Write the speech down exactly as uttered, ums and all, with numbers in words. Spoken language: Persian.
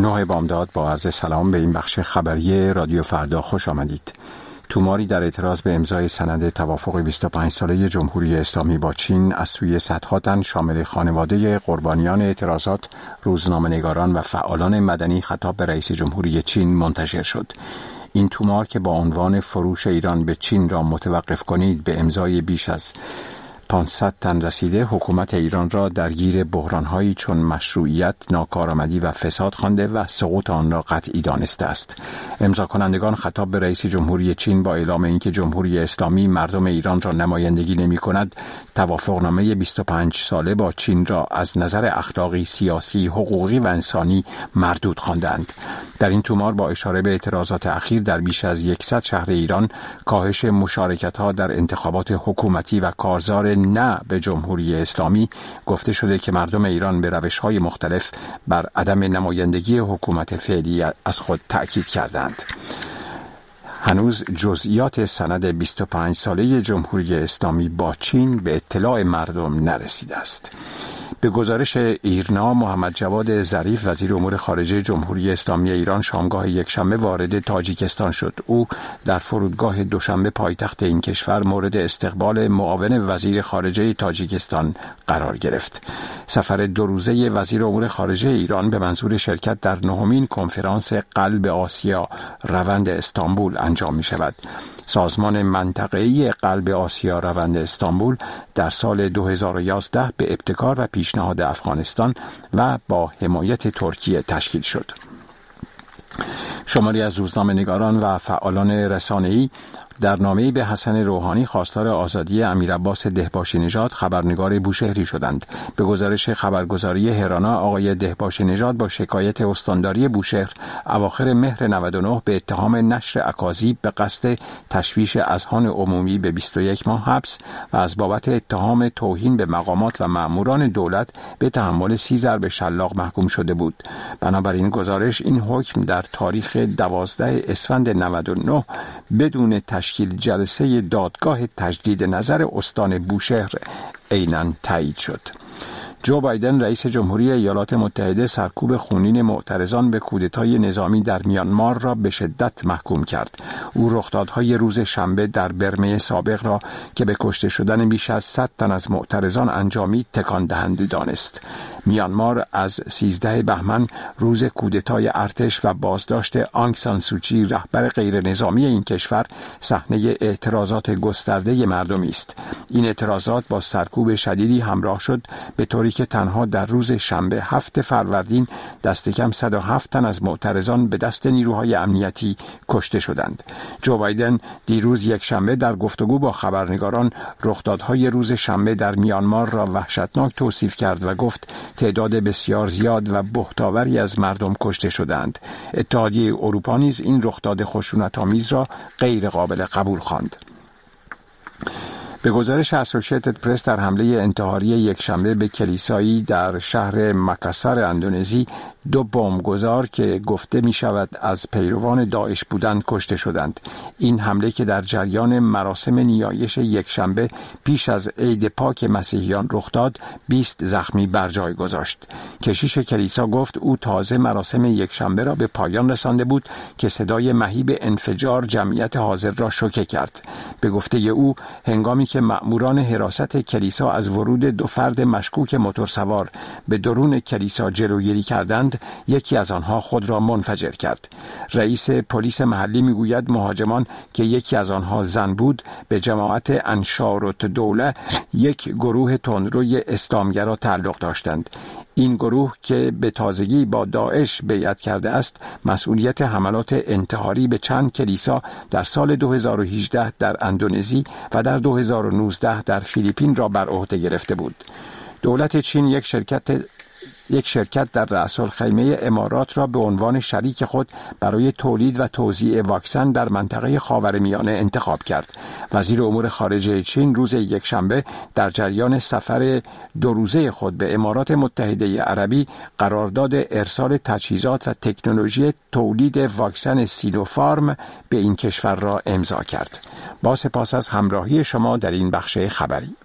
نه بامداد با عرض سلام به این بخش خبری رادیو فردا خوش آمدید. توماری در اعتراض به امضای سند توافق بیست و پنج ساله جمهوری اسلامی با چین از سوی صدها تن شامل خانواده قربانیان اعتراضات، روزنامه‌نگاران و فعالان مدنی خطاب به رئیس جمهوری چین منتشر شد. این تومار که با عنوان فروش ایران به چین را متوقف کنید به امضای بیش از پانصد تن رسیده، حکومت ایران را درگیر بحران‌هایی چون مشروعیت، ناکارآمدی و فساد خوانده و سقوط آن را قطعی دانسته است. امضا کنندگان خطاب به رئیس جمهوری چین با اعلام اینکه جمهوری اسلامی مردم ایران را نمایندگی نمی‌کند، توافقنامه بیست و پنج ساله با چین را از نظر اخلاقی، سیاسی، حقوقی و انسانی مردود خواندند. در این تومار با اشاره به اعتراضات اخیر در بیش از صد شهر ایران، کاهش مشارکت‌ها در انتخابات حکومتی و کارزار نه به جمهوری اسلامی، گفته شده که مردم ایران به روش‌های مختلف بر عدم نمایندگی حکومت فعلی از خود تأکید کردند. هنوز جزئیات سند بیست و پنج ساله جمهوری اسلامی با چین به اطلاع مردم نرسیده است. به گزارش ایرنا، محمد جواد ظریف وزیر امور خارجه جمهوری اسلامی ایران شامگاه یکشنبه وارد تاجیکستان شد. او در فرودگاه دوشنبه پایتخت این کشور مورد استقبال معاون وزیر خارجه تاجیکستان قرار گرفت. سفر دو روزه وزیر امور خارجه ایران به منظور شرکت در نهمین کنفرانس قلب آسیا روند استانبول انجام می شود. سازمان منطقه‌ای قلب آسیا روند استانبول در سال دو هزار و یازده به ابتکار و پیشنهاد افغانستان و با حمایت ترکیه تشکیل شد. شماری از روزنامه‌نگاران و فعالان رسانه‌ای در نامه‌ای به حسن روحانی خواستار آزادی امیرعباس دهباشی نژاد خبرنگار بوشهری شدند. به گزارش خبرگزاری هرانا، آقای دهباشی نژاد با شکایت استانداری بوشهر اواخر مهر نود و نه به اتهام نشر اکاذیب به قصد تشویش اذهان عمومی به بیست و یک ماه حبس و از بابت اتهام توهین به مقامات و مأموران دولت به تحمل سی ضرب شلاق محکوم شده بود. بنابراین گزارش این حکم در تاریخ دوازده اسفند نود و نه بدون تشکیل جلسه دادگاه تجدید نظر استان بوشهر عیناً تایید شد. جو بایدن رئیس جمهوری ایالات متحده سرکوب خونین معترضان به کودتای نظامی در میانمار را به شدت محکوم کرد. او رخدادهای روز شنبه در برمه سابق را که به کشته شدن بیش از صد تن از معترضان انجامید تکان دهنده دانست. میانمار از سیزده بهمن روز کودتای ارتش و بازداشت آنگ سان سوچی رهبر غیر نظامی این کشور صحنه اعتراضات گسترده مردمی است. این اعتراضات با سرکوب شدیدی همراه شد، به طوری که تنها در روز شنبه هفت فروردین دست کم صد و هفت تن از معترضان به دست نیروهای امنیتی کشته شدند. جو بایدن دیروز یک شنبه در گفتگو با خبرنگاران رخدادهای روز شنبه در میانمار را وحشتناک توصیف کرد و گفت تعداد بسیار زیاد و بهتاوری از مردم کشته شدند. اتحادیه اروپا نیز این رخداد خشونت‌آمیز را غیر قابل قبول خواند. به گزارش اسوسییتد پرس، در حمله انتحاری یکشنبه به کلیسایی در شهر مکاسار اندونزی، دو بمبگذار که گفته می شود از پیروان داعش بودند کشته شدند. این حمله که در جریان مراسم نیایش یکشنبه پیش از عید پاک مسیحیان رخ داد، بیست زخمی بر جای گذاشت. کشیش کلیسا گفت او تازه مراسم یکشنبه را به پایان رسانده بود که صدای مهیب انفجار جمعیت حاضر را شوکه کرد. به گفته او، هنگامی که مأموران حراست کلیسا از ورود دو فرد مشکوک موتورسوار به درون کلیسا جلوگیری کردند، یکی از آنها خود را منفجر کرد. رئیس پلیس محلی میگوید مهاجمان که یکی از آنها زن بود به جماعت انشارت دوله، یک گروه تندروی اسلامگرا تعلق داشتند. این گروه که به تازگی با داعش بیعت کرده است، مسئولیت حملات انتحاری به چند کلیسا در سال دو هزار و هجده در اندونزی و در دو هزار و نوزده در فیلیپین را بر عهده گرفته بود. دولت چین یک شرکت یک شرکت در رأس الخیمه امارات را به عنوان شریک خود برای تولید و توزیع واکسن در منطقه خاورمیانه انتخاب کرد. وزیر امور خارجه چین روز یکشنبه در جریان سفر دو روزه خود به امارات متحده عربی قرارداد ارسال تجهیزات و تکنولوژی تولید واکسن سینوفارم به این کشور را امضا کرد. با سپاس از همراهی شما در این بخش خبری.